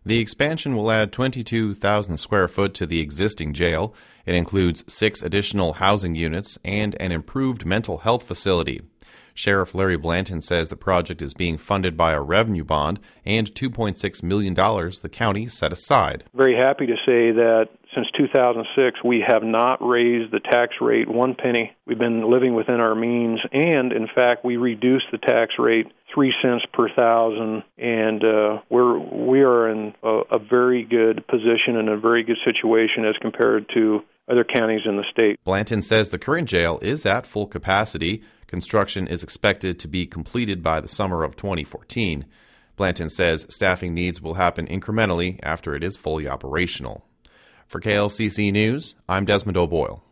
The expansion will add 22,000 square foot to the existing jail. It includes 6 additional housing units and an improved mental health facility. Sheriff Larry Blanton says the project is being funded by a revenue bond and $2.6 million the county set aside. Very happy to say that since 2006, we have not raised the tax rate 1 penny. We've been living within our means, and in fact, we reduced the tax rate 3 cents per thousand, and we are in a very good position and a very good situation as compared to other counties in the state. Blanton says the current jail is at full capacity. Construction is expected to be completed by the summer of 2014. Blanton says staffing needs will happen incrementally after it is fully operational. For KLCC News, I'm Desmond O'Boyle.